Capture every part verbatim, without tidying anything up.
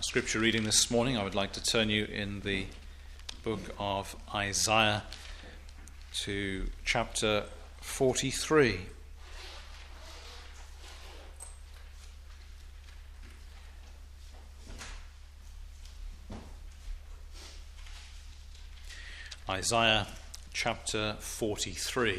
scripture reading this morning, I would like to turn you in the book of Isaiah to chapter forty-three. Isaiah chapter forty-three.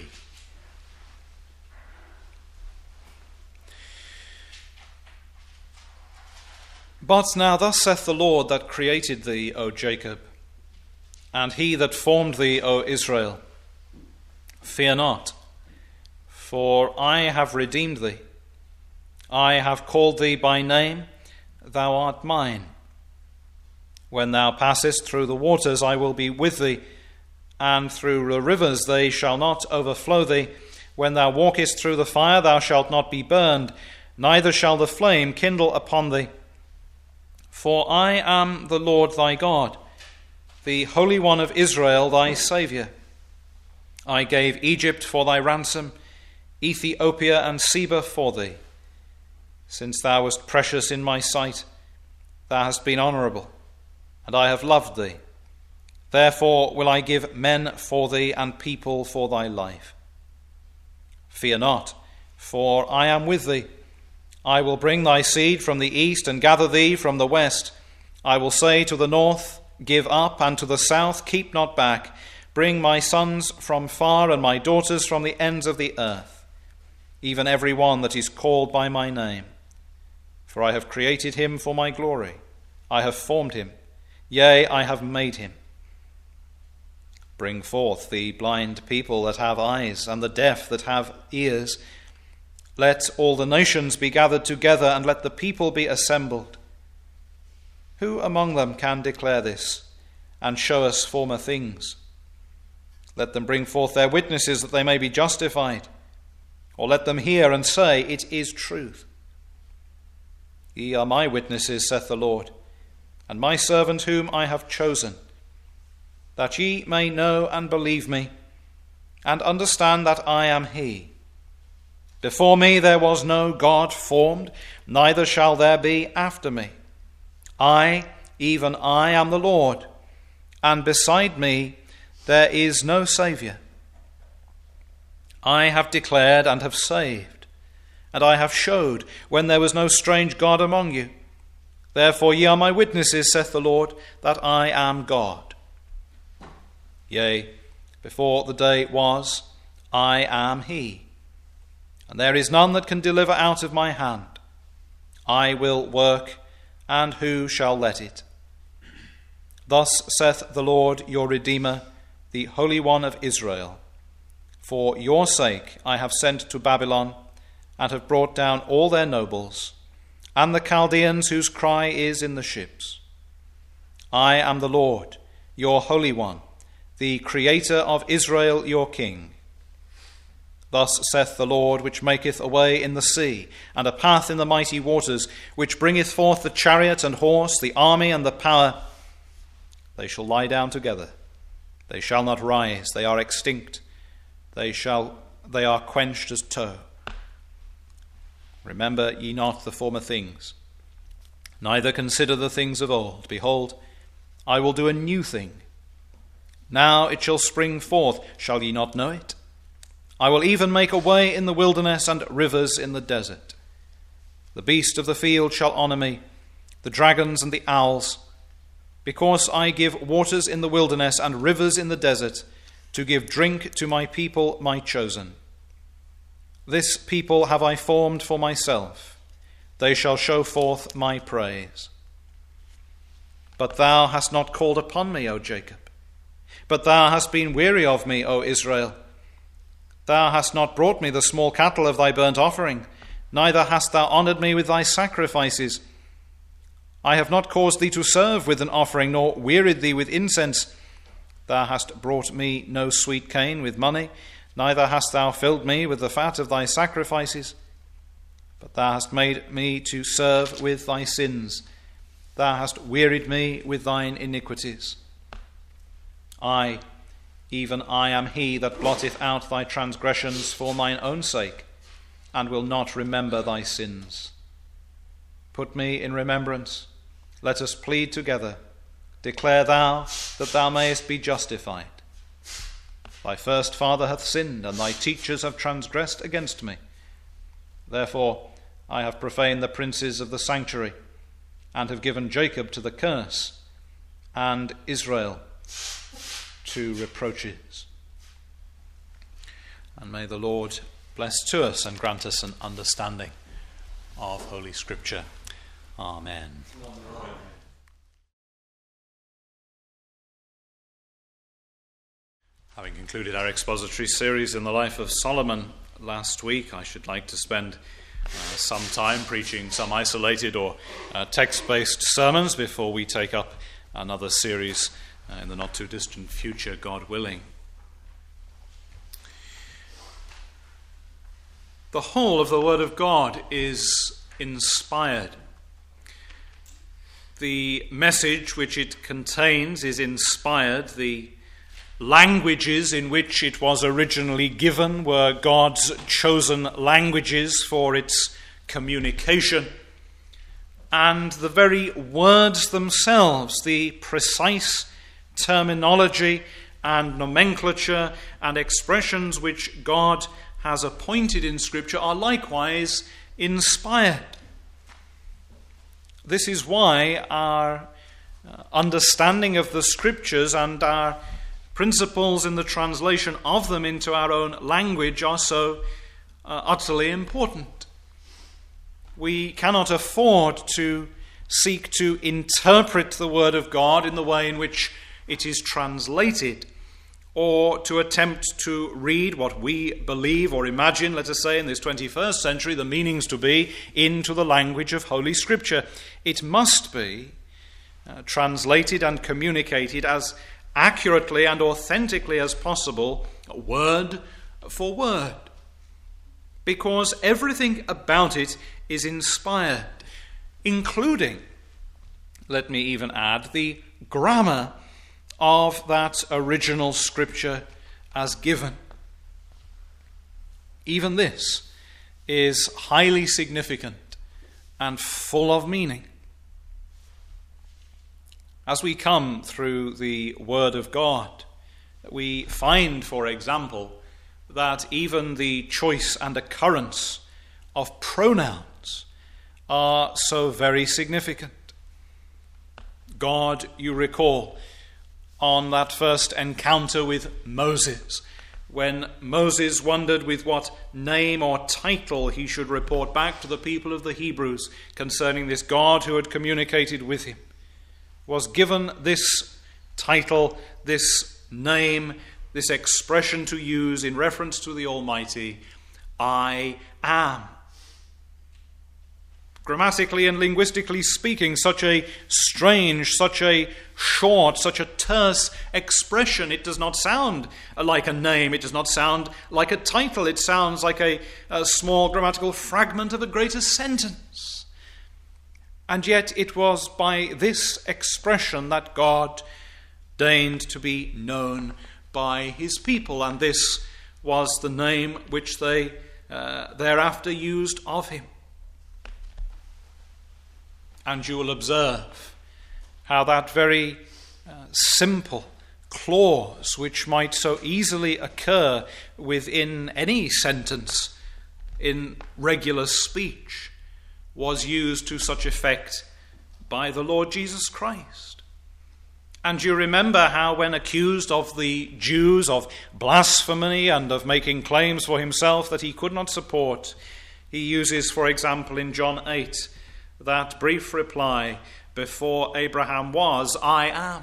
But now thus saith the Lord that created thee, O Jacob, and he that formed thee, O Israel, fear not, for I have redeemed thee. I have called thee by name, thou art mine. When thou passest through the waters, I will be with thee, and through the rivers they shall not overflow thee. When thou walkest through the fire, thou shalt not be burned, neither shall the flame kindle upon thee. For I am the Lord thy God, the Holy One of Israel, thy Saviour. I gave Egypt for thy ransom, Ethiopia and Seba for thee. Since thou wast precious in my sight, thou hast been honourable, and I have loved thee. Therefore will I give men for thee and people for thy life. Fear not, for I am with thee. I will bring thy seed from the east and gather thee from the west. I will say to the north, give up, and to the south, keep not back. Bring my sons from far and my daughters from the ends of the earth, even every one that is called by my name. For I have created him for my glory. I have formed him. Yea, I have made him. Bring forth the blind people that have eyes, and the deaf that have ears. Let all the nations be gathered together, and let the people be assembled. Who among them can declare this, and show us former things? Let them bring forth their witnesses, that they may be justified. Or let them hear and say, it is truth. Ye are my witnesses, saith the Lord, and my servant whom I have chosen, that ye may know and believe me, and understand that I am he. Before me there was no God formed, neither shall there be after me. I, even I, am the Lord, and beside me there is no Saviour. I have declared and have saved, and I have showed when there was no strange God among you. Therefore ye are my witnesses, saith the Lord, that I am God. Yea, before the day was, I am he. And there is none that can deliver out of my hand. I will work, and who shall let it? Thus saith the Lord your Redeemer, the Holy One of Israel. For your sake I have sent to Babylon, and have brought down all their nobles, and the Chaldeans whose cry is in the ships. I am the Lord, your Holy One, the Creator of Israel your King. Thus saith the Lord, which maketh a way in the sea, and a path in the mighty waters, which bringeth forth the chariot and horse, the army and the power. They shall lie down together. They shall not rise. They are extinct. They shall. They are quenched as tow. Remember ye not the former things, neither consider the things of old. Behold, I will do a new thing. Now it shall spring forth. Shall ye not know it? I will even make a way in the wilderness and rivers in the desert. The beast of the field shall honour me, the dragons and the owls, because I give waters in the wilderness and rivers in the desert, to give drink to my people, my chosen. This people have I formed for myself. They shall show forth my praise. But thou hast not called upon me, O Jacob. But thou hast been weary of me, O Israel. Thou hast not brought me the small cattle of thy burnt offering, neither hast thou honoured me with thy sacrifices. I have not caused thee to serve with an offering, nor wearied thee with incense. Thou hast brought me no sweet cane with money, neither hast thou filled me with the fat of thy sacrifices. But thou hast made me to serve with thy sins. Thou hast wearied me with thine iniquities. I, even I am he that blotteth out thy transgressions for mine own sake, and will not remember thy sins. Put me in remembrance, Let us plead together. Declare thou that thou mayest be justified. Thy first father hath sinned, and thy teachers have transgressed against me. Therefore I have profaned the princes of the sanctuary, and have given Jacob to the curse, and Israel to reproaches. And may the Lord bless to us and grant us an understanding of Holy Scripture. Amen. Amen. Having concluded our expository series in the life of Solomon last week, I should like to spend uh, some time preaching some isolated or uh, text-based sermons before we take up another series uh, in the not-too-distant future, God willing. The whole of the Word of God is inspired. The message which it contains is inspired. The languages in which it was originally given were God's chosen languages for its communication. And the very words themselves, the precise terminology and nomenclature and expressions which God has appointed in Scripture, are likewise inspired. This is why our understanding of the Scriptures and our principles in the translation of them into our own language are so uh, utterly important. We cannot afford to seek to interpret the Word of God in the way in which it is translated, or to attempt to read what we believe or imagine, let us say in this twenty-first century, the meanings to be into the language of Holy Scripture. It must be uh, translated and communicated as accurately and authentically as possible, word for word, because everything about it is inspired, including, let me even add, the grammar of that original Scripture as given. Even this is highly significant and full of meaning. As we come through the Word of God, we find, for example, that even the choice and occurrence of pronouns are so very significant. God, you recall, on that first encounter with Moses, when Moses wondered with what name or title he should report back to the people of the Hebrews concerning this God who had communicated with him, was given this title, this name, this expression to use in reference to the Almighty, I am. Grammatically and linguistically speaking, such a strange, such a short, such a terse expression. It does not sound like a name. It does not sound like a title. It sounds like a, a small grammatical fragment of a greater sentence. And yet it was by this expression that God deigned to be known by his people, and this was the name which they uh, thereafter used of him. And you will observe how that very uh, simple clause, which might so easily occur within any sentence in regular speech, was used to such effect by the Lord Jesus Christ. And you remember how, when accused of the Jews of blasphemy and of making claims for himself that he could not support, he uses, for example, in John eight, that brief reply, before Abraham was, I am.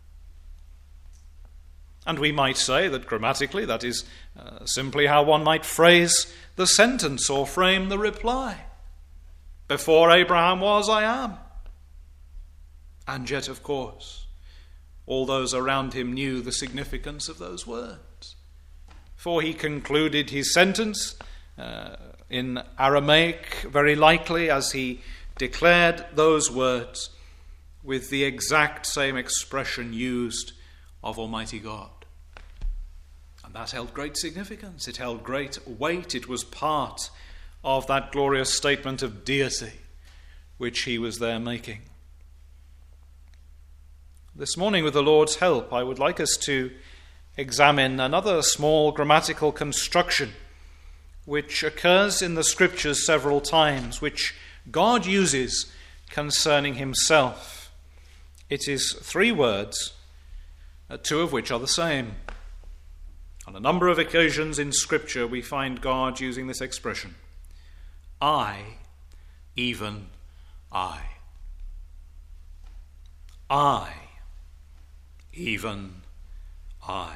And we might say that grammatically that is uh, simply how one might phrase the sentence or frame the reply. Before Abraham was, I am. And yet, of course, all those around him knew the significance of those words. For he concluded his sentence uh, in Aramaic, very likely, as he declared those words with the exact same expression used of Almighty God. And that held great significance. It held great weight. It was part of that glorious statement of deity which he was there making. This morning, with the Lord's help, I would like us to examine another small grammatical construction which occurs in the Scriptures several times, which God uses concerning himself. It is three words, two of which are the same. On a number of occasions in Scripture we find God using this expression, I, even I. I, even I.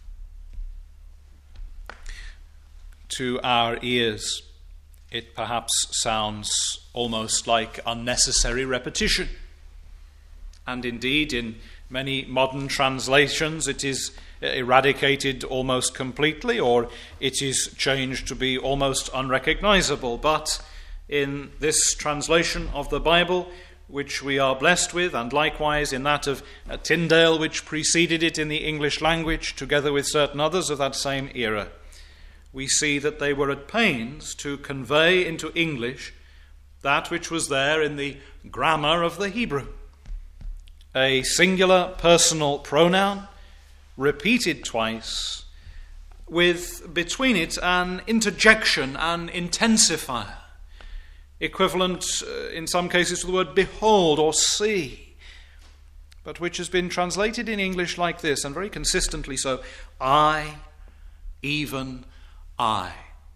To our ears, it perhaps sounds almost like unnecessary repetition. And indeed, in many modern translations, it is eradicated almost completely, or it is changed to be almost unrecognizable. But in this translation of the Bible, which we are blessed with, and likewise in that of Tyndale, which preceded it in the English language, together with certain others of that same era, we see that they were at pains to convey into English that which was there in the grammar of the Hebrew. A singular personal pronoun, repeated twice, with between it an interjection, an intensifier, equivalent uh, in some cases to the word behold or see, but which has been translated in English like this, and very consistently so, I, even I.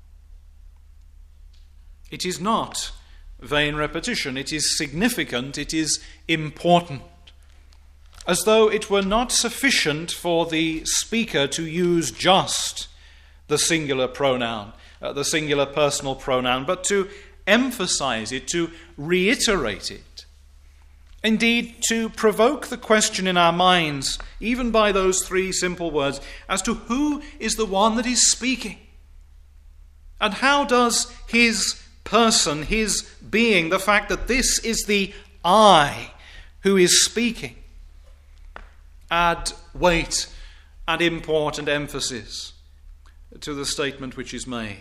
It is not vain repetition, it is significant, it is important. As though it were not sufficient for the speaker to use just the singular pronoun, uh, the singular personal pronoun, but to emphasize it, to reiterate it. Indeed, to provoke the question in our minds, even by those three simple words, as to who is the one that is speaking. And how does his person, his being, the fact that this is the I who is speaking, add weight and import and emphasis to the statement which is made?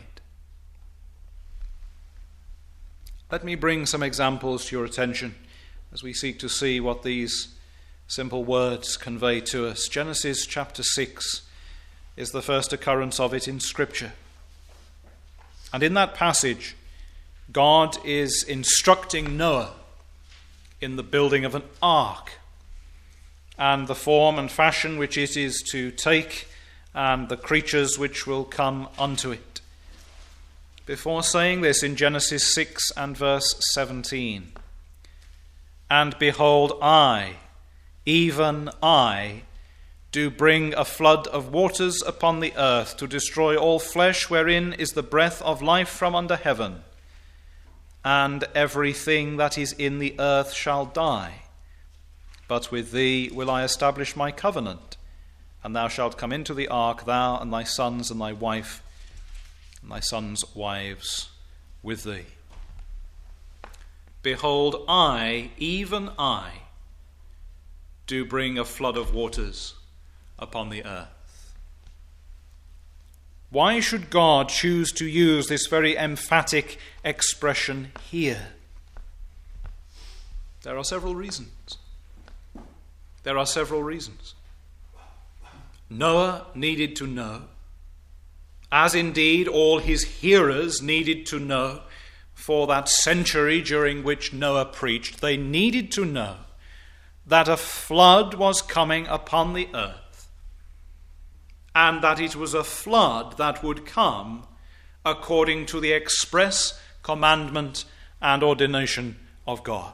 Let me bring some examples to your attention as we seek to see what these simple words convey to us. Genesis chapter six is the first occurrence of it in Scripture. And in that passage, God is instructing Noah in the building of an ark, and the form and fashion which it is to take, and the creatures which will come unto it. Before saying this, in Genesis six and verse seventeen, and behold, I, even I, do bring a flood of waters upon the earth to destroy all flesh wherein is the breath of life from under heaven, and everything that is in the earth shall die. But with thee will I establish my covenant, and thou shalt come into the ark, thou and thy sons and thy wife, and thy sons' wives with thee. Behold, I, even I, do bring a flood of waters upon the earth. Why should God choose to use this very emphatic expression here? There are several reasons. There are several reasons. Noah needed to know, as indeed all his hearers needed to know for that century during which Noah preached. They needed to know that a flood was coming upon the earth, and that it was a flood that would come according to the express commandment and ordination of God.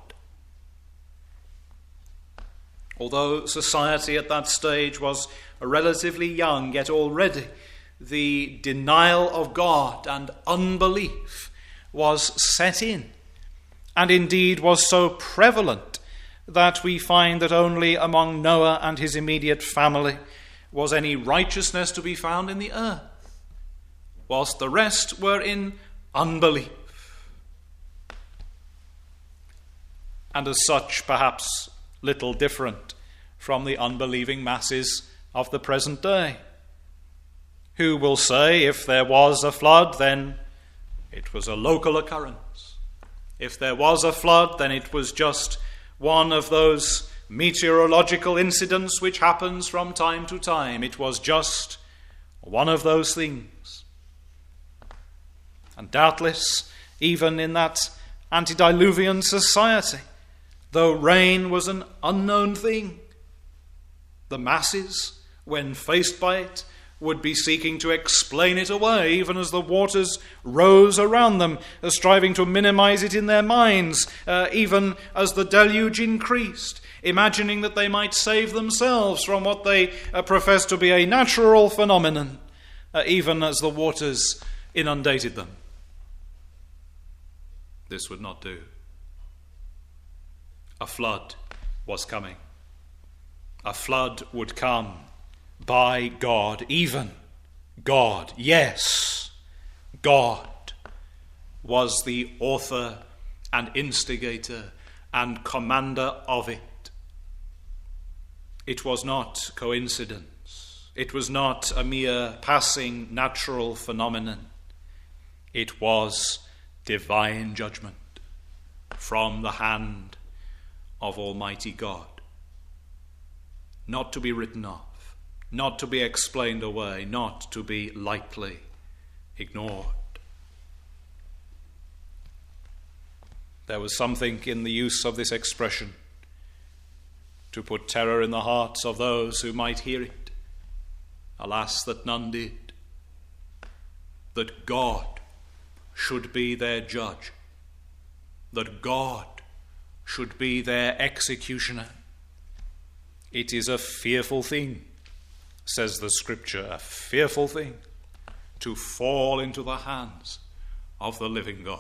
Although society at that stage was relatively young, yet already the denial of God and unbelief was set in, and indeed was so prevalent that we find that only among Noah and his immediate family was any righteousness to be found in the earth, whilst the rest were in unbelief. And as such, perhaps little different from the unbelieving masses of the present day, who will say if there was a flood, then it was a local occurrence. If there was a flood, then it was just one of those meteorological incidents which happens from time to time. It was just one of those things. And doubtless, even in that antediluvian society, though rain was an unknown thing, the masses, when faced by it, would be seeking to explain it away, even as the waters rose around them, uh, striving to minimize it in their minds, uh, even as the deluge increased, imagining that they might save themselves from what they uh, profess to be a natural phenomenon, uh, even as the waters inundated them. This would not do. A flood was coming. A flood would come by God, even God. Yes, God was the author and instigator and commander of it. It was not coincidence. It was not a mere passing natural phenomenon. It was divine judgment from the hand of Almighty God, not to be written off, not to be explained away, not to be lightly ignored. There was something in the use of this expression to put terror in the hearts of those who might hear it. Alas, that none did. That God should be their judge, that God should be their executioner. It is a fearful thing, says the Scripture, a fearful thing to fall into the hands of the living God.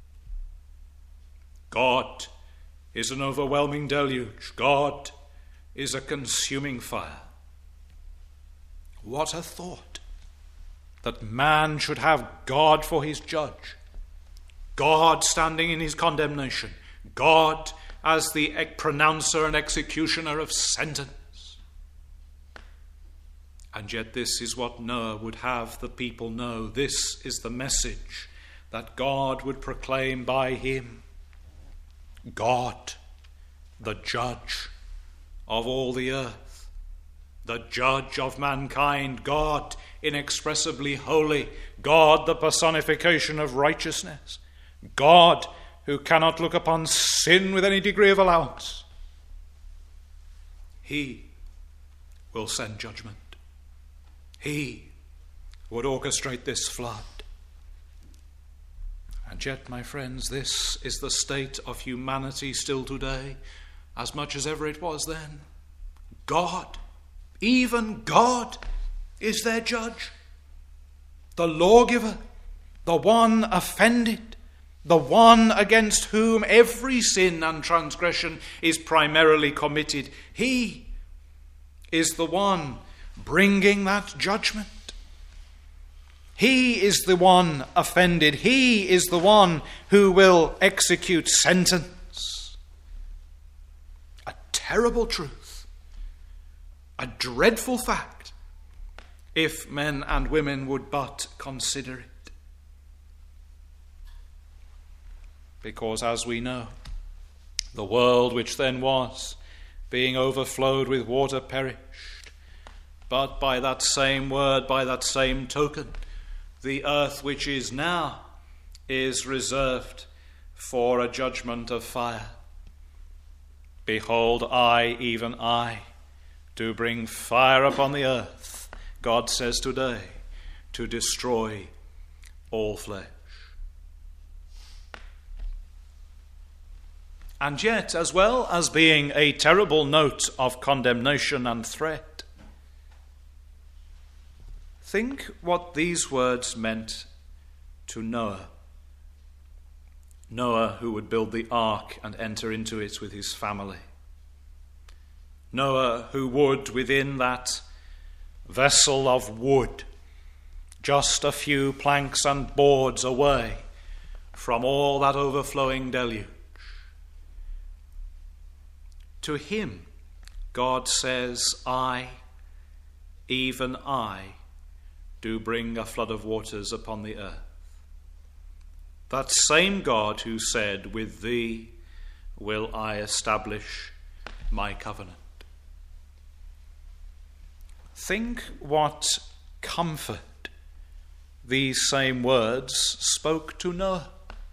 God is an overwhelming deluge. God is a consuming fire. What a thought, that man should have God for his judge, God standing in his condemnation, God as the pronouncer and executioner of sentence. And yet this is what Noah would have the people know. This is the message that God would proclaim by him. God, the judge of all the earth, the judge of mankind, God inexpressibly holy, God the personification of righteousness, God who cannot look upon sin with any degree of allowance. He will send judgment. He would orchestrate this flood. And yet, my friends, this is the state of humanity still today, as much as ever it was then. God, even God, is their judge, the lawgiver, the one offended, the one against whom every sin and transgression is primarily committed. He is the one bringing that judgment. He is the one offended. He is the one who will execute sentence. A terrible truth, a dreadful fact, if men and women would but consider it. Because, as we know, the world which then was, being overflowed with water, perished. But by that same word, by that same token, the earth which is now is reserved for a judgment of fire. Behold, I, even I, do bring fire upon the earth, God says today, to destroy all flesh. And yet, as well as being a terrible note of condemnation and threat, think what these words meant to Noah. Noah, who would build the ark and enter into it with his family. Noah, who would, within that vessel of wood, just a few planks and boards away from all that overflowing deluge. To him, God says, I, even I, do bring a flood of waters upon the earth. That same God who said, with thee will I establish my covenant. Think what comfort these same words spoke to Noah.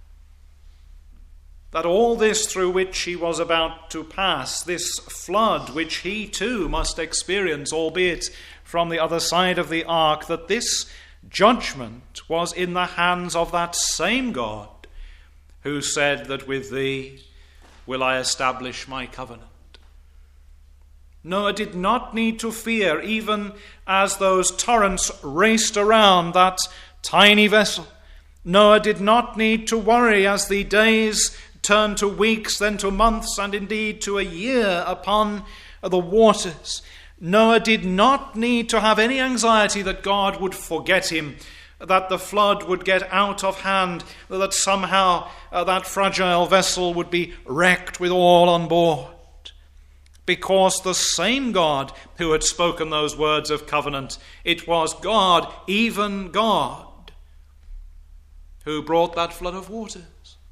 That all this through which he was about to pass, this flood which he too must experience, albeit from the other side of the ark, that this judgment was in the hands of that same God who said that with thee will I establish my covenant. Noah did not need to fear, even as those torrents raced around that tiny vessel. Noah did not need to worry as the days turned to weeks, then to months, and indeed to a year upon the waters. Noah did not need to have any anxiety that God would forget him, that the flood would get out of hand, that somehow uh, that fragile vessel would be wrecked with all on board. Because the same God who had spoken those words of covenant, it was God, even God, who brought that flood of waters.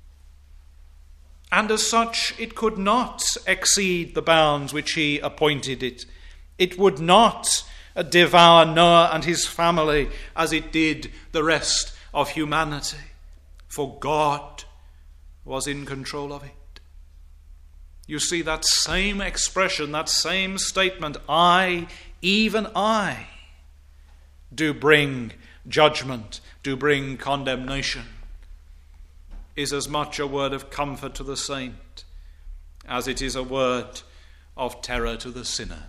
And as such, it could not exceed the bounds which he appointed it. It would not devour Noah and his family as it did the rest of humanity, for God was in control of it. You see, that same expression, that same statement, I, even I, do bring judgment, do bring condemnation, is as much a word of comfort to the saint as it is a word of terror to the sinner.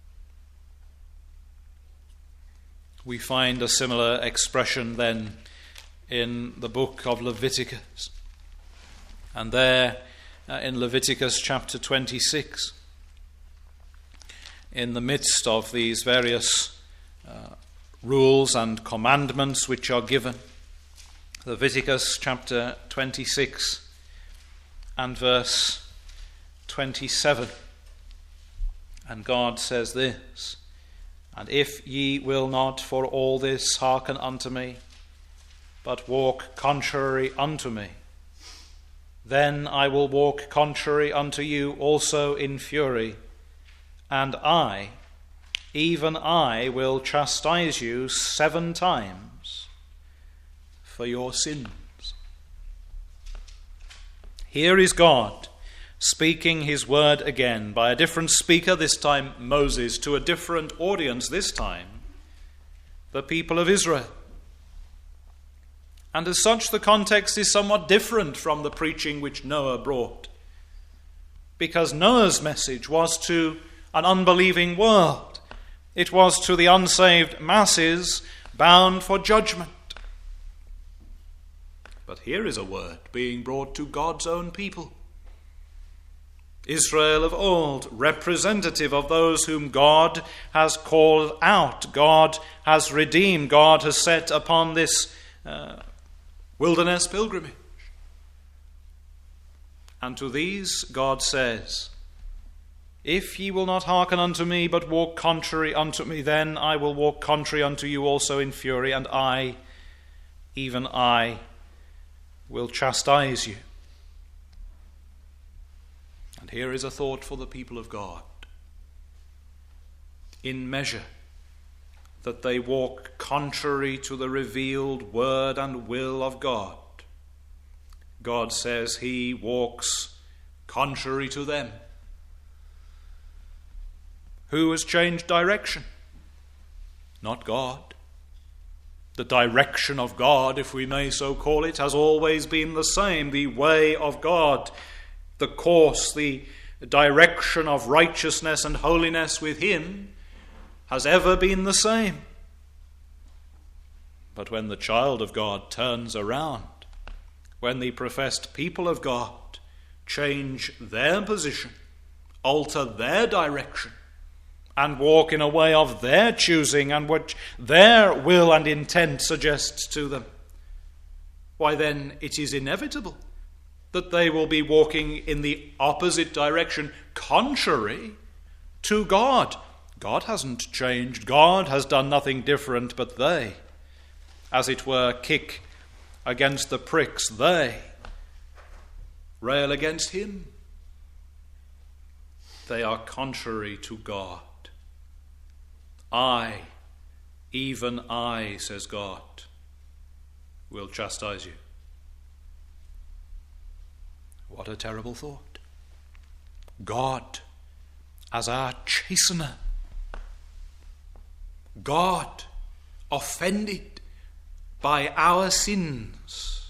We find a similar expression then in the book of Leviticus. And there uh, in Leviticus chapter twenty-six, in the midst of these various uh, rules and commandments which are given, Leviticus chapter twenty-six and verse twenty-seven. And God says this, and if ye will not for all this hearken unto me, but walk contrary unto me, then I will walk contrary unto you also in fury, and I, even I, will chastise you seven times for your sins. Here is God speaking his word again by a different speaker, this time Moses, to a different audience, this time the people of Israel. And as such, the context is somewhat different from the preaching which Noah brought, because Noah's message was to an unbelieving world. It was to the unsaved masses bound for judgment. But here is a word being brought to God's own people. Israel of old, representative of those whom God has called out, God has redeemed, God has set upon this uh, wilderness pilgrimage. And to these God says, if ye will not hearken unto me, but walk contrary unto me, then I will walk contrary unto you also in fury, and I, even I, will chastise you. And here is a thought for the people of God. In measure that they walk contrary to the revealed word and will of God, God says he walks contrary to them. Who has changed direction? Not God. The direction of God, if we may so call it, has always been the same. The way of God, the course, the direction of righteousness and holiness with him has ever been the same. But when the child of God turns around, when the professed people of God change their position, alter their direction, and walk in a way of their choosing and which their will and intent suggests to them, why then it is inevitable that they will be walking in the opposite direction, contrary to God. God hasn't changed. God has done nothing different, but they, as it were, kick against the pricks. They rail against him. They are contrary to God. I, even I, says God, will chastise you. What a terrible thought. God as our chastener. God offended by our sins.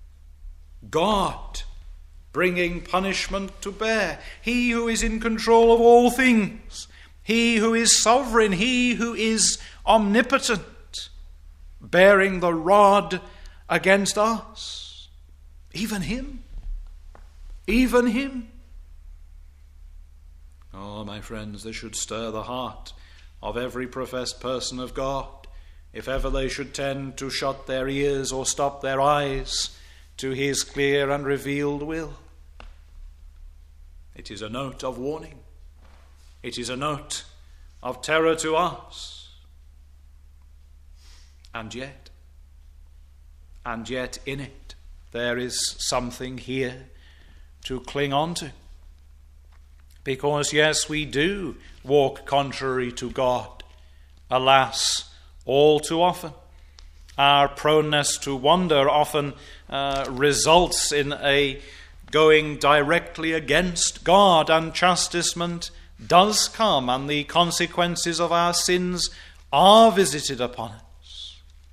God bringing punishment to bear. He who is in control of all things. He who is sovereign. He who is omnipotent. Bearing the rod against us. Even him. Even him. Oh, my friends, this should stir the heart of every professed person of God, if ever they should tend to shut their ears or stop their eyes to his clear and revealed will. It is a note of warning. It is a note of terror to us. And yet, and yet in it, there is something here to cling on to. Because, yes, we do walk contrary to God. Alas, all too often. Our proneness to wander often uh, results in a going directly against God, and chastisement does come, and the consequences of our sins are visited upon us.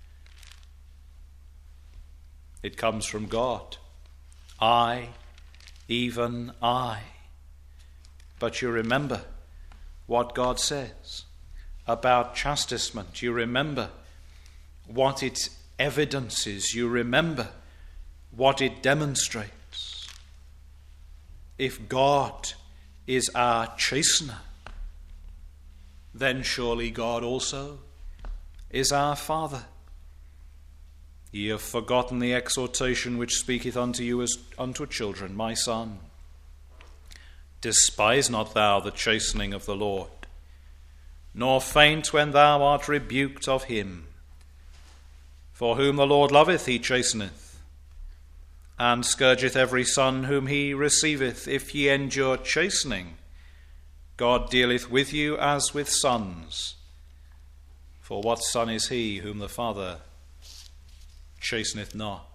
It comes from God. I, even I. But you remember what God says about chastisement. You remember what it evidences. You remember what it demonstrates. If God is our chastener, then surely God also is our Father. Ye have forgotten the exhortation which speaketh unto you as unto children. My son, despise not thou the chastening of the Lord, nor faint when thou art rebuked of him. For whom the Lord loveth, he chasteneth, and scourgeth every son whom he receiveth. If ye endure chastening, God dealeth with you as with sons. For what son is he whom the Father chasteneth not?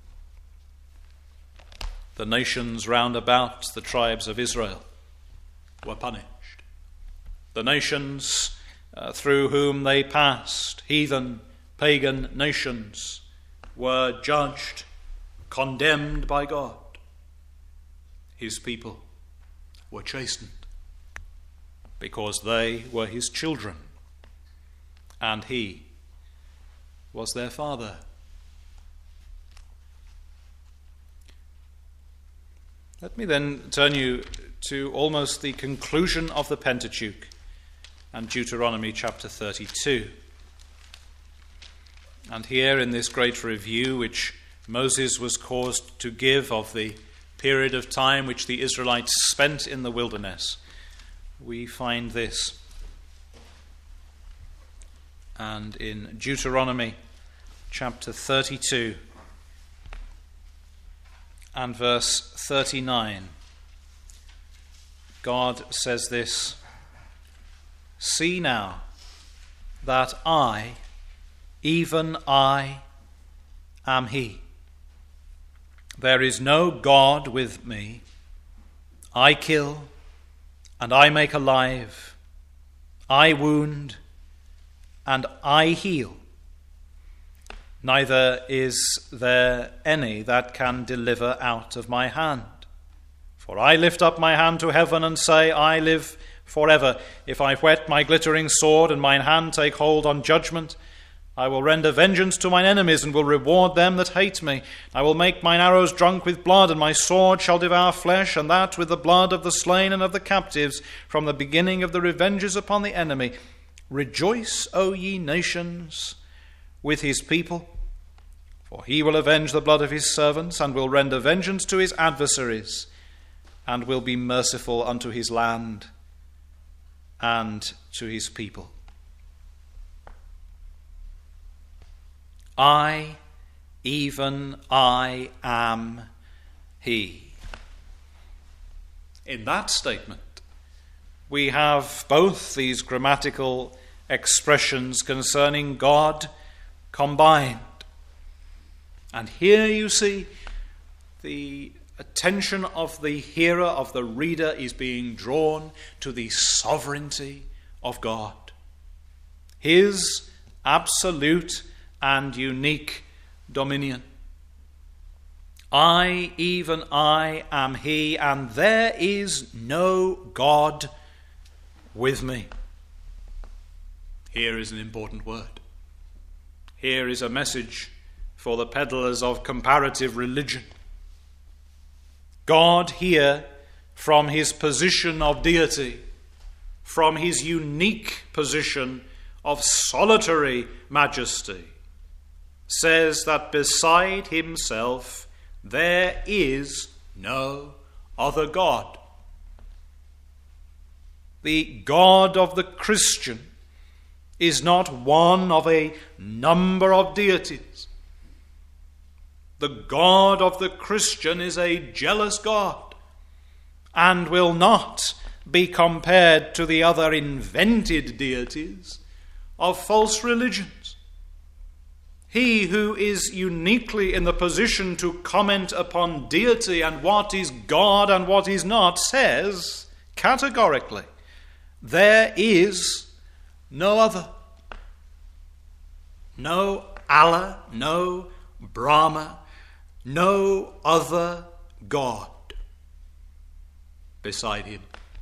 The nations round about the tribes of Israel were punished. The nations uh, through whom they passed, heathen, pagan nations, were judged, condemned by God. His people were chastened because they were his children, and he was their father. Let me then turn you to almost the conclusion of the Pentateuch and Deuteronomy chapter thirty-two. And here in this great review which Moses was caused to give of the period of time which the Israelites spent in the wilderness, we find this. And in Deuteronomy chapter thirty-two, and verse thirty-nine, God says this: See now that I, even I, am he. There is no God with me. I kill, and I make alive. I wound, and I heal. Neither is there any that can deliver out of my hand. For I lift up my hand to heaven and say, I live forever. If I whet my glittering sword and mine hand take hold on judgment, I will render vengeance to mine enemies and will reward them that hate me. I will make mine arrows drunk with blood, and my sword shall devour flesh, and that with the blood of the slain and of the captives, from the beginning of the revenges upon the enemy. Rejoice, O ye nations, with his people, for he will avenge the blood of his servants, and will render vengeance to his adversaries, and will be merciful unto his land and to his people. I, even I, am he. In that statement, we have both these grammatical expressions concerning God combined. And here you see the attention of the hearer, of the reader, is being drawn to the sovereignty of God. His absolute and unique dominion. I, even I, am he, and there is no God with me. Here is an important word. Here is a message for the peddlers of comparative religion. God here, from his position of deity, from his unique position of solitary majesty, says that beside himself there is no other God. The God of the Christian is not one of a number of deities. The God of the Christian is a jealous God and will not be compared to the other invented deities of false religions. He who is uniquely in the position to comment upon deity and what is God and what is not says categorically, there is no other. No Allah, no Brahma, no other God beside him.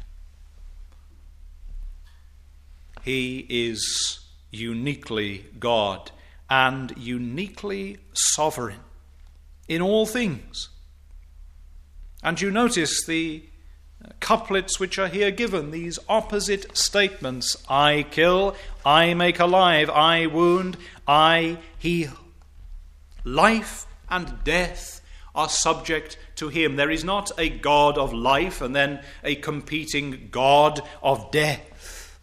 He is uniquely God and uniquely sovereign in all things. And you notice the couplets which are here given, these opposite statements: I kill, I make alive, I wound, I heal. Life and death are subject to him. There is not a God of life and then a competing God of death.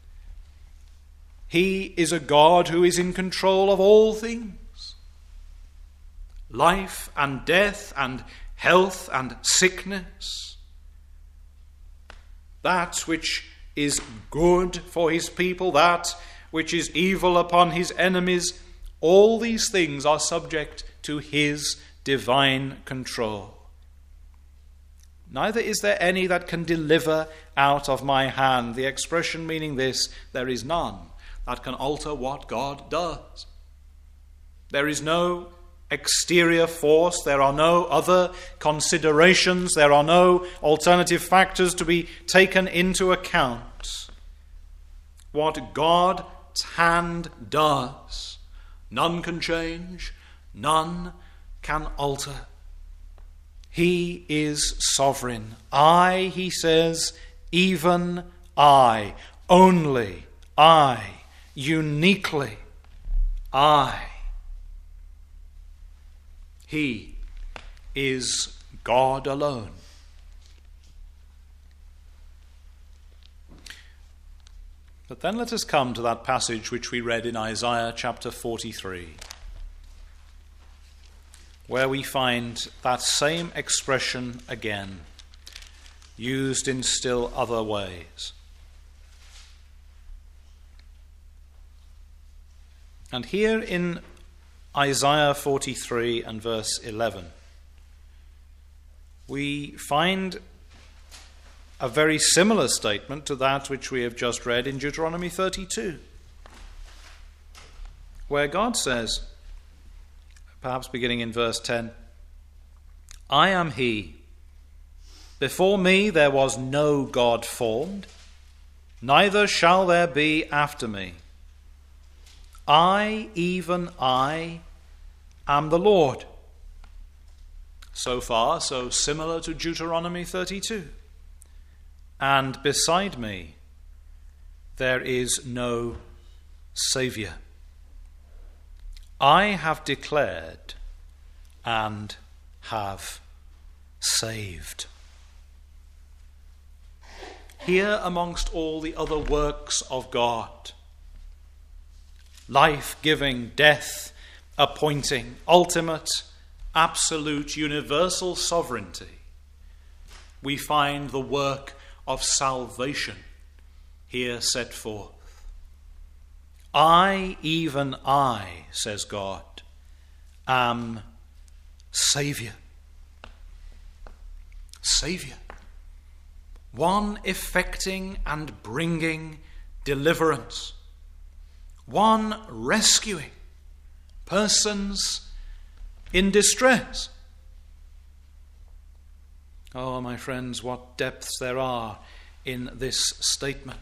He is a God who is in control of all things. Life and death and health and sickness. That which is good for his people, that which is evil upon his enemies, all these things are subject to his divine control. Neither is there any that can deliver out of my hand. The expression meaning this: there is none that can alter what God does. There is no exterior force, there are no other considerations, there are no alternative factors to be taken into account. What God's hand does, none can change, none can alter. He is sovereign. I, he says, even I, only I, uniquely I. He is God alone. But then let us come to that passage which we read in Isaiah chapter forty-three, where we find that same expression again, used in still other ways. And here in Isaiah forty-three and verse eleven, we find a very similar statement to that which we have just read in Deuteronomy thirty-two, where God says, perhaps beginning in verse ten, I am he. Before me there was no God formed, neither shall there be after me. I, even I, am the Lord. So far, so similar to Deuteronomy thirty-two. And beside me there is no Saviour. I have declared and have saved. Here amongst all the other works of God, life-giving, death-appointing, ultimate, absolute, universal sovereignty, we find the work of salvation here set forth. I, even I, says God, am Saviour. Saviour. One effecting and bringing deliverance. One rescuing persons in distress. Oh, my friends, what depths there are in this statement.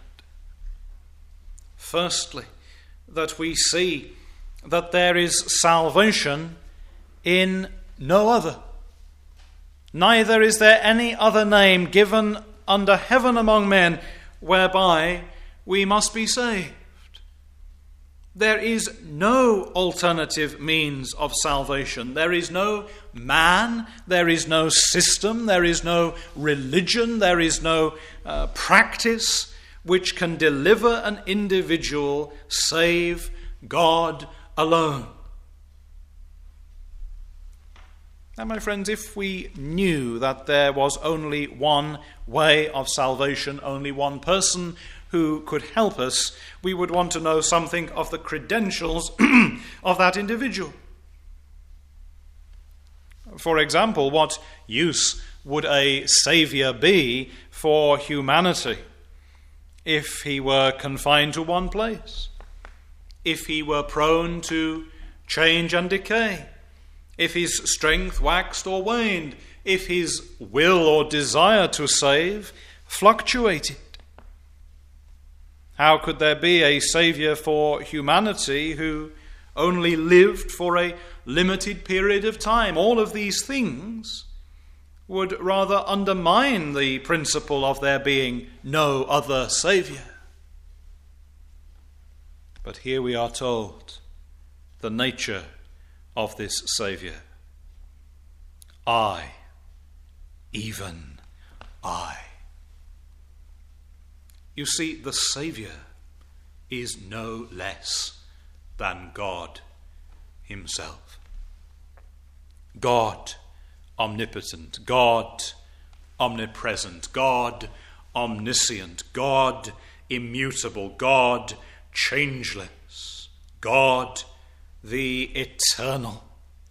Firstly, that we see that there is salvation in no other. Neither is there any other name given under heaven among men whereby we must be saved. There is no alternative means of salvation. There is no man, there is no system, there is no religion, there is no uh, practice which can deliver an individual save God alone. Now, my friends, if we knew that there was only one way of salvation, only one person who could help us, we would want to know something of the credentials of that individual. For example, what use would a saviour be for humanity if he were confined to one place, if he were prone to change and decay, if his strength waxed or waned, if his will or desire to save fluctuated? How could there be a saviour for humanity who only lived for a limited period of time? All of these things would rather undermine the principle of there being no other saviour. But here we are told the nature of this saviour. I, even I. You see, the Saviour is no less than God himself. God omnipotent, God omnipresent, God omniscient, God immutable, God changeless, God the eternal.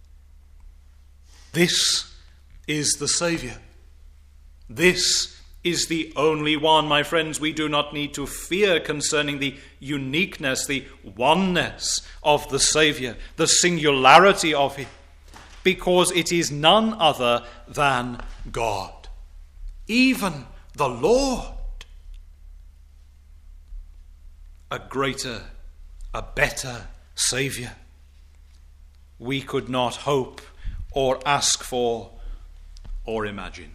This is the Saviour. This is the only one, my friends. We do not need to fear concerning the uniqueness, the oneness of the Saviour, the singularity of him, because it is none other than God, even the Lord. A greater, a better Saviour we could not hope or ask for or imagine.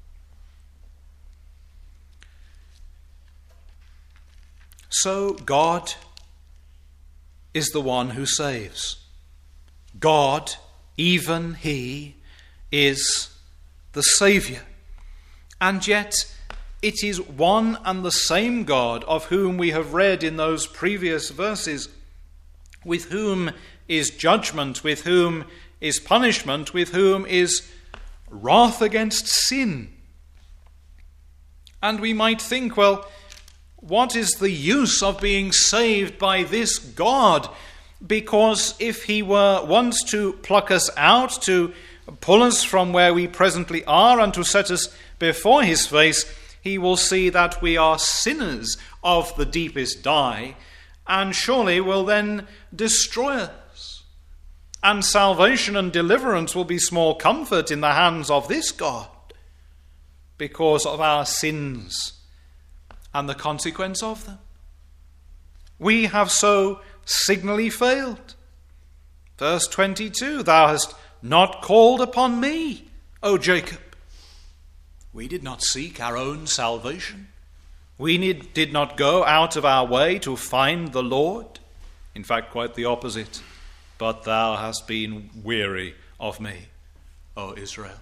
So God is the one who saves. God, even he, is the Saviour. And yet it is one and the same God of whom we have read in those previous verses, with whom is judgment, with whom is punishment, with whom is wrath against sin. And we might think, well, what is the use of being saved by this God? Because if he were once to pluck us out, to pull us from where we presently are and to set us before his face, he will see that we are sinners of the deepest dye, and surely will then destroy us. And salvation and deliverance will be small comfort in the hands of this God because of our sins and the consequence of them. We have so signally failed. Verse twenty-two, thou hast not called upon me, O Jacob. We did not seek our own salvation. We need, did not go out of our way to find the Lord. In fact, quite the opposite. But thou hast been weary of me, O Israel.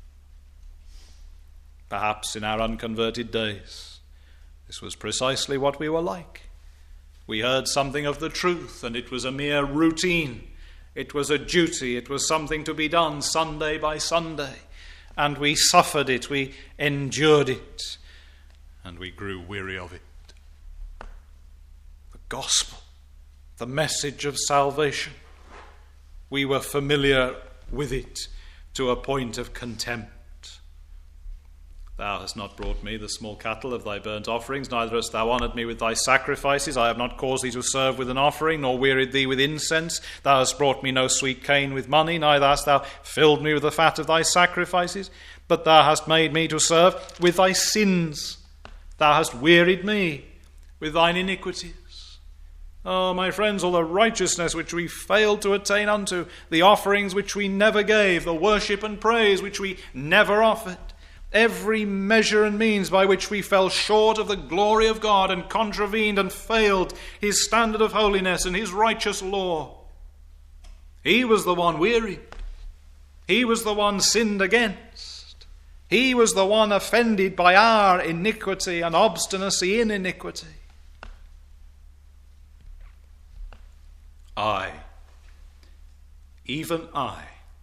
Perhaps in our unconverted days, this was precisely what we were like. We heard something of the truth, and it was a mere routine. It was a duty. It was something to be done Sunday by Sunday. And we suffered it. We endured it. And we grew weary of it. gospel, the message of salvation. We were familiar with it to a point of contempt. Thou hast not brought me the small cattle of thy burnt offerings, neither hast thou honoured me with thy sacrifices. I have not caused thee to serve with an offering, nor wearied thee with incense. Thou hast brought me no sweet cane with money, neither hast thou filled me with the fat of thy sacrifices. But thou hast made me to serve with thy sins. Thou hast wearied me with thine iniquities. Oh, my friends, all the righteousness which we failed to attain unto, the offerings which we never gave, the worship and praise which we never offered, every measure and means by which we fell short of the glory of God and contravened and failed his standard of holiness and his righteous law. He was the one wearied. He was the one sinned against. He was the one offended by our iniquity and obstinacy in iniquity. I, even I,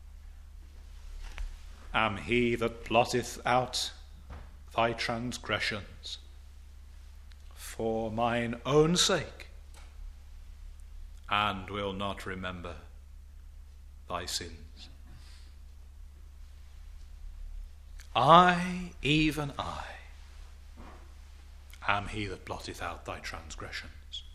am he that blotteth out thy transgressions for mine own sake, and will not remember thy sins. I, even I, am he that blotteth out thy transgressions.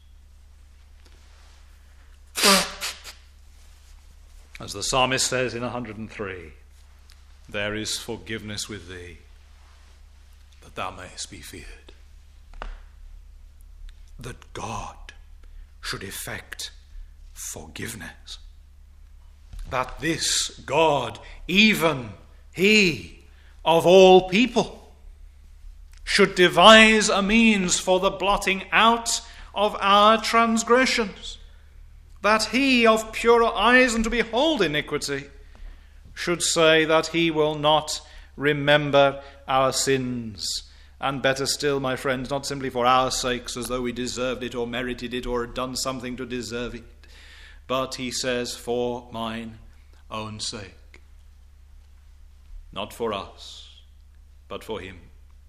As the psalmist says in one hundred and three, there is forgiveness with thee, that thou mayest be feared. That God should effect forgiveness. That this God, even he of all people, should devise a means for the blotting out of our transgressions. That he of purer eyes and to behold iniquity should say that he will not remember our sins. And better still, my friends, not simply for our sakes, as though we deserved it or merited it or had done something to deserve it, but he says, for mine own sake. Not for us, but for him.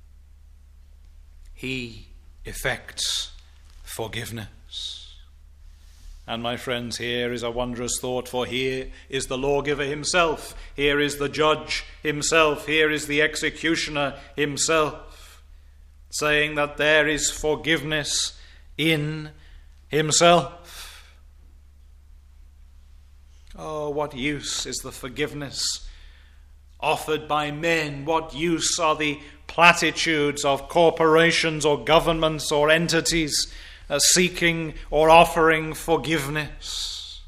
He effects forgiveness. And my friends, here is a wondrous thought, for here is the lawgiver himself, here is the judge himself, here is the executioner himself, saying that there is forgiveness in himself. Oh, what use is the forgiveness offered by men? What use are the platitudes of corporations or governments or entities Uh, seeking or offering forgiveness?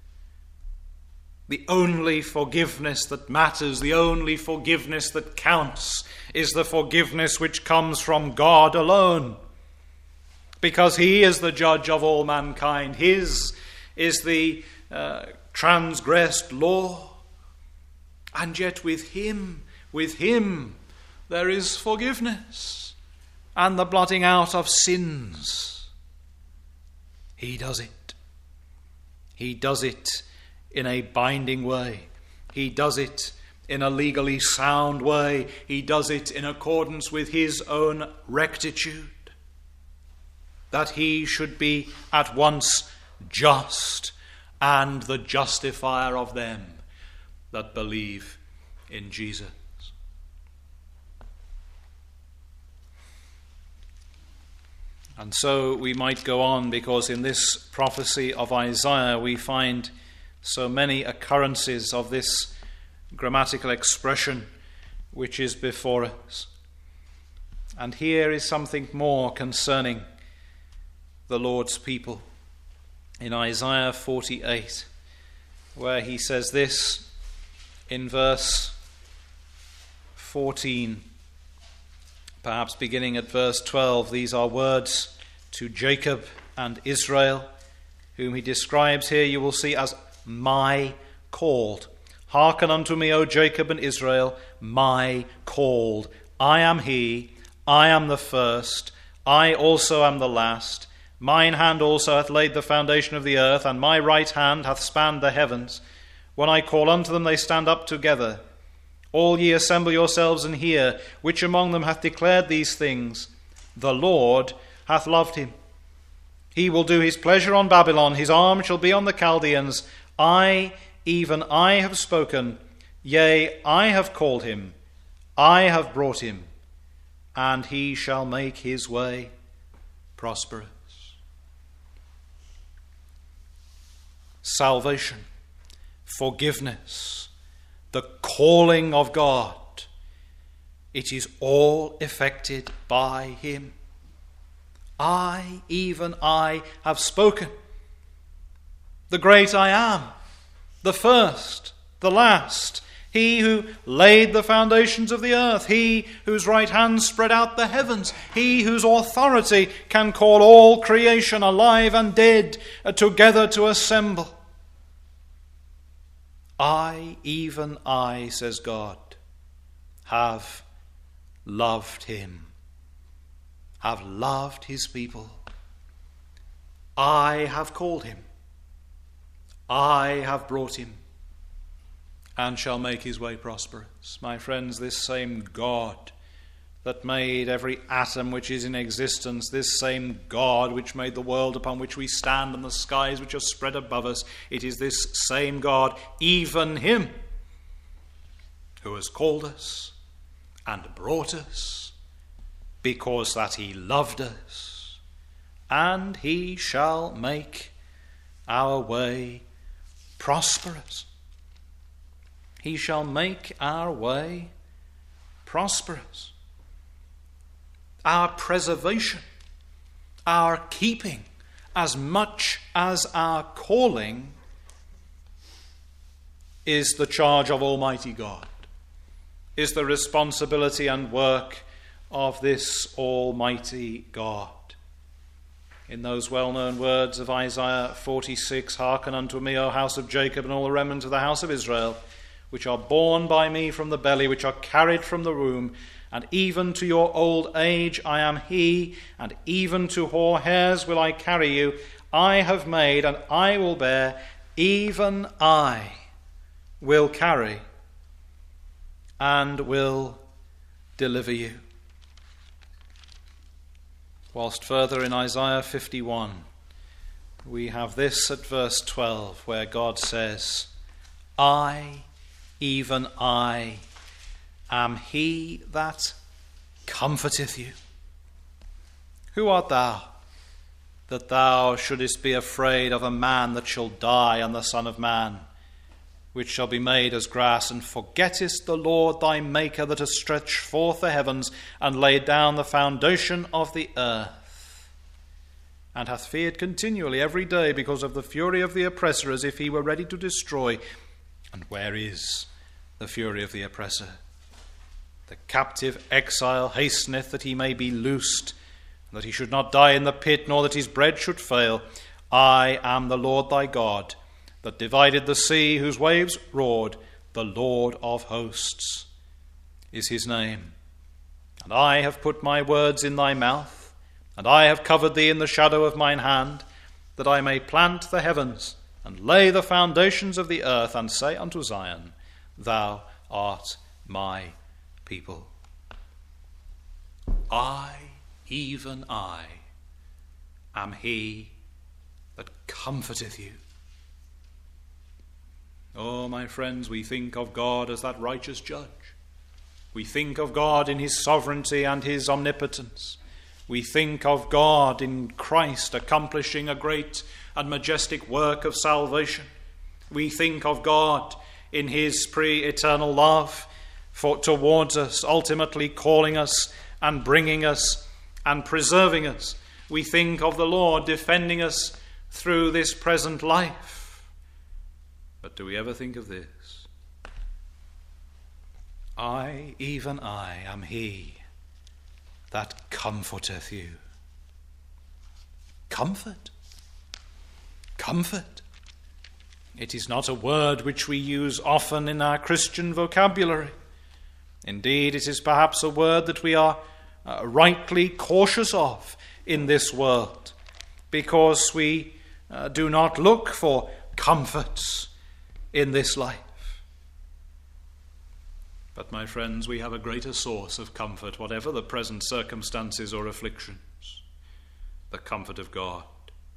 The only forgiveness that matters, the only forgiveness that counts, is the forgiveness which comes from God alone. Because he is the judge of all mankind. His is the uh, transgressed law. And yet with him, with him, there is forgiveness and the blotting out of sins. He does it. He does it in a binding way. He does it in a legally sound way. He does it in accordance with his own rectitude, that he should be at once just and the justifier of them that believe in Jesus. And so we might go on, because in this prophecy of Isaiah we find so many occurrences of this grammatical expression which is before us. And here is something more concerning the Lord's people. In Isaiah forty-eight, where he says this in verse fourteen, perhaps beginning at verse twelve, these are words to Jacob and Israel, whom he describes here, you will see, as my called. Hearken unto me, O Jacob and Israel, my called. I am he, I am the first, I also am the last. Mine hand also hath laid the foundation of the earth, and my right hand hath spanned the heavens. When I call unto them, they stand up together. All ye assemble yourselves and hear, which among them hath declared these things? The Lord hath loved him. He will do his pleasure on Babylon. His arm shall be on the Chaldeans. I, even I, have spoken. Yea, I have called him. I have brought him. And he shall make his way prosperous. Salvation, forgiveness, the calling of God, it is all effected by him. I, even I, have spoken. The great I am, the first, the last, he who laid the foundations of the earth, he whose right hand spread out the heavens, he whose authority can call all creation alive and dead together to assemble. I, even I, says God, have loved him, have loved his people. I have called him. I have brought him, and shall make his way prosperous. My friends, this same God that made every atom which is in existence, this same God which made the world upon which we stand and the skies which are spread above us, it is this same God, even him, who has called us and brought us, because that he loved us, and he shall make our way prosperous. He shall make our way prosperous. Our preservation, our keeping, as much as our calling, is the charge of Almighty God, is the responsibility and work of this Almighty God. In those well-known words of Isaiah forty-six, hearken unto me, O house of Jacob, and all the remnant of the house of Israel, which are born by me from the belly, which are carried from the womb, and even to your old age I am he, and even to hoar hairs will I carry you. I have made, and I will bear, even I will carry, and will deliver you. Whilst further in Isaiah fifty-one, we have this at verse twelve, where God says, I, even I, am he that comforteth you. Who art thou, that thou shouldest be afraid of a man that shall die, and the Son of Man, which shall be made as grass, and forgettest the Lord thy Maker, that hath stretched forth the heavens, and laid down the foundation of the earth, and hath feared continually every day because of the fury of the oppressor, as if he were ready to destroy. And where is the fury of the oppressor? The captive exile hasteneth that he may be loosed, that he should not die in the pit, nor that his bread should fail. I am the Lord thy God, that divided the sea, whose waves roared. The Lord of hosts is his name. And I have put my words in thy mouth, and I have covered thee in the shadow of mine hand, that I may plant the heavens, and lay the foundations of the earth, and say unto Zion, thou art my people. I, even I, am he that comforteth you. Oh, my friends, we think of God as that righteous judge. We think of God in his sovereignty and his omnipotence. We think of God in Christ accomplishing a great and majestic work of salvation. We think of God in his pre-eternal love for towards us, ultimately calling us and bringing us and preserving us. We think of the Lord defending us through this present life. But do we ever think of this? I, even I, am he that comforteth you. Comfort. Comfort. It is not a word which we use often in our Christian vocabulary. Indeed, it is perhaps a word that we are uh, rightly cautious of in this world, because we uh, do not look for comforts in this life. But, my friends, we have a greater source of comfort, whatever the present circumstances or afflictions: the comfort of God.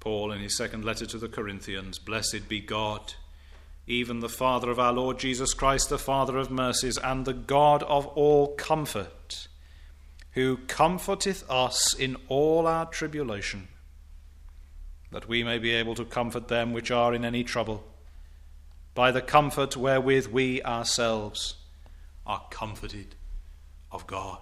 Paul, in his second letter to the Corinthians, blessed be God, even the Father of our Lord Jesus Christ, the Father of mercies, and the God of all comfort, who comforteth us in all our tribulation, that we may be able to comfort them which are in any trouble, by the comfort wherewith we ourselves are comforted of God.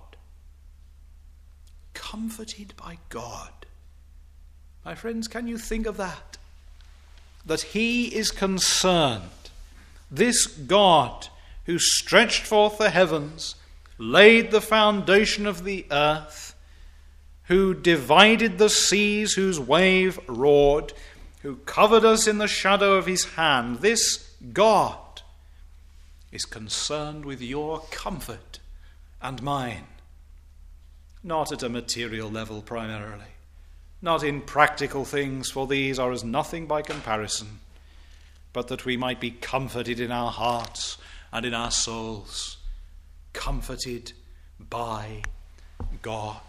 Comforted by God. My friends, can you think of that? That he is concerned, this God who stretched forth the heavens, laid the foundation of the earth, who divided the seas whose wave roared, who covered us in the shadow of his hand, this God is concerned with your comfort and mine. Not at a material level primarily, not in practical things, for these are as nothing by comparison, but that we might be comforted in our hearts and in our souls, comforted by God.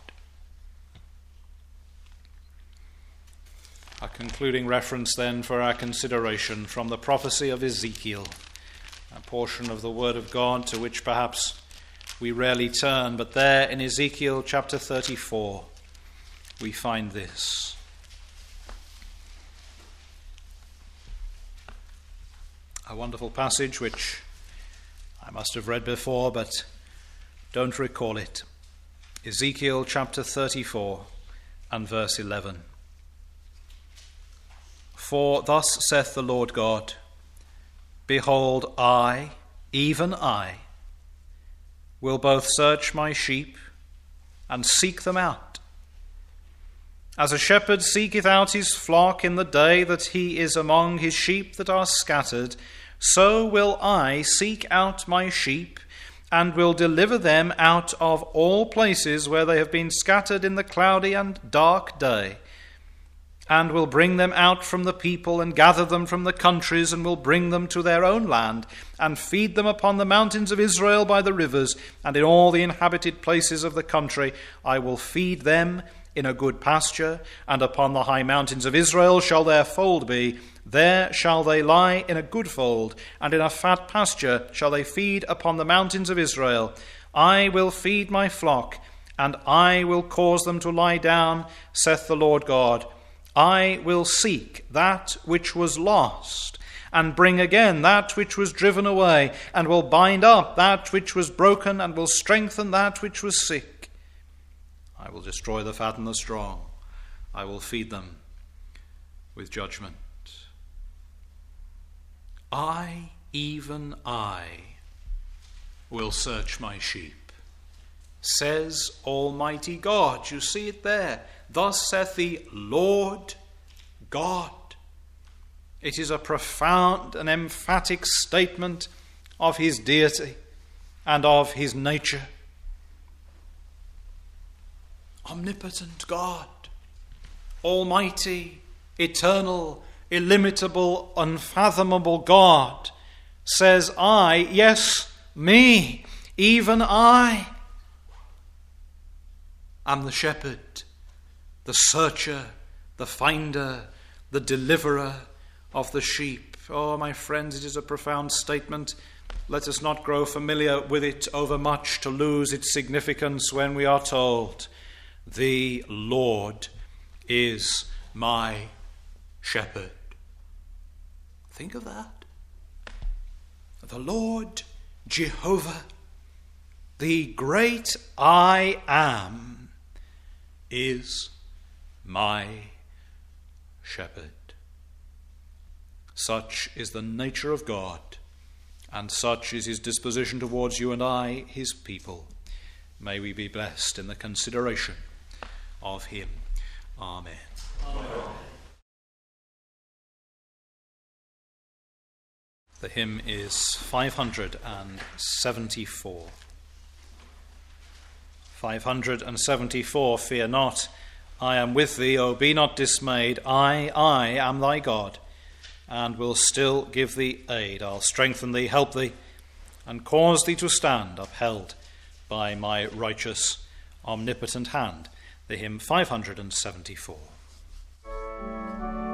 A concluding reference then for our consideration from the prophecy of Ezekiel, a portion of the Word of God to which perhaps we rarely turn, but there in Ezekiel chapter thirty-four we find this. A wonderful passage which I must have read before but don't recall it. Ezekiel chapter thirty-four and verse eleven. For thus saith the Lord God, behold, I, even I, will both search my sheep and seek them out. As a shepherd seeketh out his flock in the day that he is among his sheep that are scattered, so will I seek out my sheep, and will deliver them out of all places where they have been scattered in the cloudy and dark day, and will bring them out from the people, and gather them from the countries, and will bring them to their own land, and feed them upon the mountains of Israel by the rivers, and in all the inhabited places of the country. I will feed them in a good pasture, and upon the high mountains of Israel shall their fold be. There shall they lie in a good fold, and in a fat pasture shall they feed upon the mountains of Israel. I will feed my flock, and I will cause them to lie down, saith the Lord God. I will seek that which was lost, and bring again that which was driven away, and will bind up that which was broken, and will strengthen that which was sick. I will destroy the fat and the strong. I will feed them with judgment. I, even I, will search my sheep, says Almighty God. You see it there. Thus saith the Lord God. It is a profound and emphatic statement of his deity and of his nature. Omnipotent God, almighty, eternal, illimitable, unfathomable God, says I, yes, me, even I, am the shepherd, the searcher, the finder, the deliverer of the sheep. Oh, my friends, it is a profound statement. Let us not grow familiar with it overmuch to lose its significance when we are told, the Lord is my shepherd. Think of that. The Lord Jehovah, the great I am, is my shepherd. Such is the nature of God, and such is his disposition towards you and I, his people. May we be blessed in the consideration of him. Amen. Amen. The hymn is five hundred seventy-four. five hundred seventy-four. Fear not, I am with thee, O be not dismayed. I, I am thy God, and will still give thee aid. I'll strengthen thee, help thee, and cause thee to stand upheld by my righteous, omnipotent hand. The hymn five hundred seventy-four.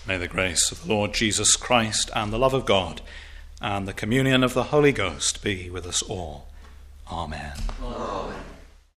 May the grace of the Lord Jesus Christ and the love of God and the communion of the Holy Ghost be with us all. Amen. Amen.